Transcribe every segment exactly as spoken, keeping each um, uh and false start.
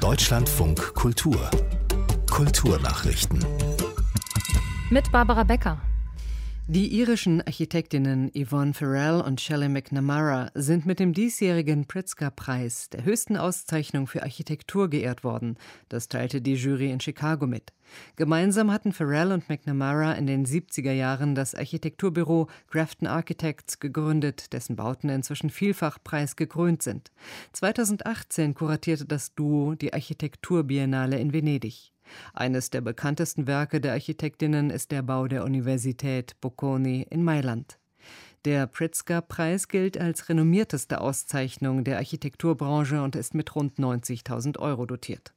Deutschlandfunk Kultur Kulturnachrichten mit Barbara Becker. Die irischen Architektinnen Yvonne Farrell und Shelley McNamara sind mit dem diesjährigen Pritzker-Preis, der höchsten Auszeichnung für Architektur, geehrt worden. Das teilte die Jury in Chicago mit. Gemeinsam hatten Farrell und McNamara in den siebziger Jahren das Architekturbüro Grafton Architects gegründet, dessen Bauten inzwischen vielfach preisgekrönt sind. zweitausendachtzehn kuratierte das Duo die Architekturbiennale in Venedig. Eines der bekanntesten Werke der Architektinnen ist der Bau der Universität Bocconi in Mailand. Der Pritzker-Preis gilt als renommierteste Auszeichnung der Architekturbranche und ist mit rund neunzigtausend Euro dotiert.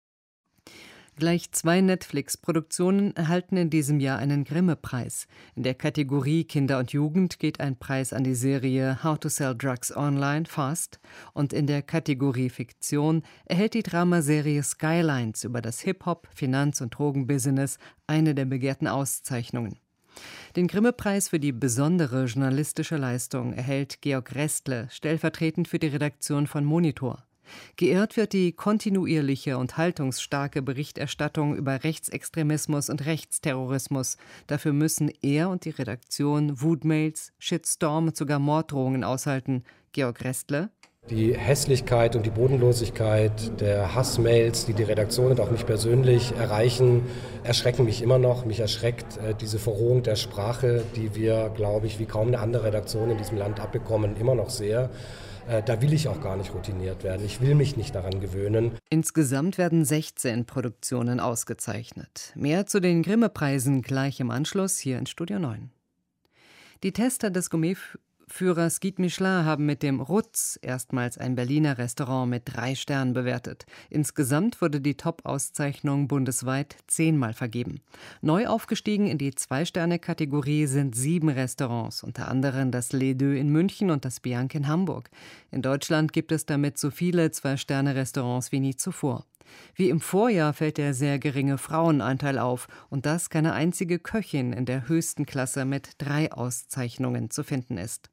Gleich zwei Netflix-Produktionen erhalten in diesem Jahr einen Grimme-Preis. In der Kategorie Kinder und Jugend geht ein Preis an die Serie How to Sell Drugs Online Fast und in der Kategorie Fiktion erhält die Dramaserie Skylines über das Hip-Hop-, Finanz- und Drogenbusiness eine der begehrten Auszeichnungen. Den Grimme-Preis für die besondere journalistische Leistung erhält Georg Restle, stellvertretend für die Redaktion von Monitor. Geehrt wird die kontinuierliche und haltungsstarke Berichterstattung über Rechtsextremismus und Rechtsterrorismus. Dafür müssen er und die Redaktion Wutmails, Shitstorm und sogar Morddrohungen aushalten. Georg Restle: Die Hässlichkeit und die Bodenlosigkeit der Hassmails, die die Redaktion und auch mich persönlich erreichen, erschrecken mich immer noch. Mich erschreckt äh, diese Verrohung der Sprache, die wir, glaube ich, wie kaum eine andere Redaktion in diesem Land abbekommen, immer noch sehr. Äh, da will ich auch gar nicht routiniert werden. Ich will mich nicht daran gewöhnen. Insgesamt werden sechzehn Produktionen ausgezeichnet. Mehr zu den Grimme-Preisen gleich im Anschluss hier in Studio neun. Die Tester des Gourmet Führers Guide Michelin haben mit dem Rutz erstmals ein Berliner Restaurant mit drei Sternen bewertet. Insgesamt wurde die Top-Auszeichnung bundesweit zehnmal vergeben. Neu aufgestiegen in die Zwei-Sterne-Kategorie sind sieben Restaurants, unter anderem das Les Deux in München und das Bianc in Hamburg. In Deutschland gibt es damit so viele Zwei-Sterne-Restaurants wie nie zuvor. Wie im Vorjahr fällt der sehr geringe Frauenanteil auf und dass keine einzige Köchin in der höchsten Klasse mit drei Auszeichnungen zu finden ist.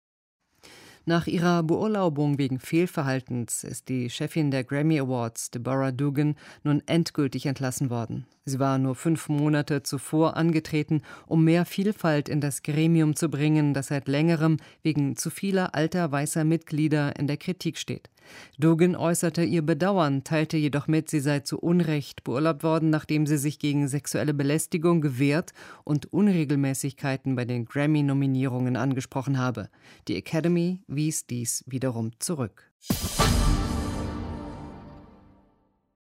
Nach ihrer Beurlaubung wegen Fehlverhaltens ist die Chefin der Grammy Awards, Deborah Dugan, nun endgültig entlassen worden. Sie war nur fünf Monate zuvor angetreten, um mehr Vielfalt in das Gremium zu bringen, das seit längerem wegen zu vieler alter weißer Mitglieder in der Kritik steht. Dugan äußerte ihr Bedauern, teilte jedoch mit, sie sei zu Unrecht beurlaubt worden, nachdem sie sich gegen sexuelle Belästigung gewehrt und Unregelmäßigkeiten bei den Grammy-Nominierungen angesprochen habe. Die Academy wies dies wiederum zurück.